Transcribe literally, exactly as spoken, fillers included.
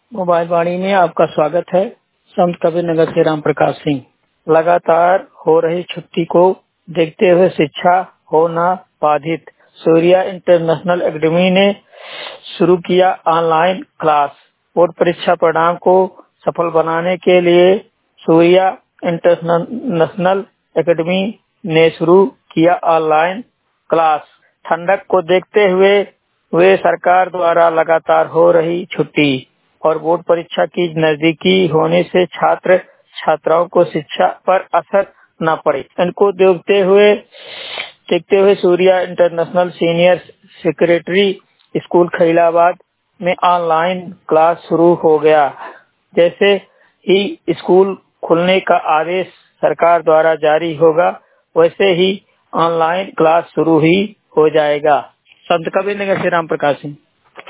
Mobile वाणी में आपका स्वागत है। संत कबीरनगर से राम प्रकाश सिंह। लगातार हो रही छुट्टी को देखते हुए शिक्षा होना बाधित, सूर्या इंटरनेशनल एकेडमी ने शुरू किया ऑनलाइन क्लास। बोर्ड परीक्षा परिणाम को सफल बनाने के लिए सूर्या इंटरनेशनल एकेडमी ने शुरू किया ऑनलाइन क्लास। ठंडक को देखते हुए वे सरकार द्वारा लगातार हो रही छुट्टी और बोर्ड परीक्षा की नजदीकी होने से छात्र छात्राओं को शिक्षा पर असर न पड़े, इनको देखते हुए देखते हुए Surya international senior secondary school Khalilabad में ऑनलाइन क्लास शुरू हो गया। जैसे ही स्कूल खुलने का आदेश सरकार द्वारा जारी होगा, वैसे ही ऑनलाइन क्लास शुरू ही हो जाएगा। संत कबीरनगर से राम प्रकाश सिंह।